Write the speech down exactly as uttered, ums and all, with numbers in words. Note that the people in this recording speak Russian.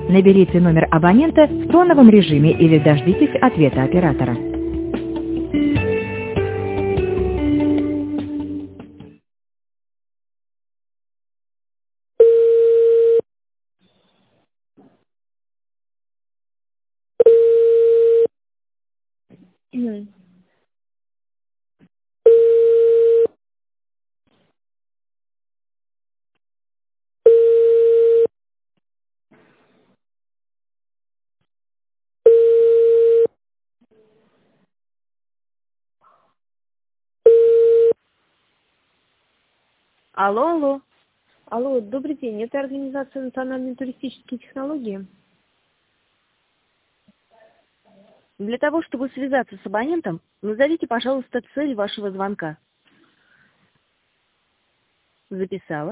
Наберите номер абонента в тоновом режиме или дождитесь ответа оператора. Мгм. Алло, алло. Алло, добрый день. Это организация «Национальные туристические технологии». Для того, чтобы связаться с абонентом, назовите, пожалуйста, цель вашего звонка. Записала.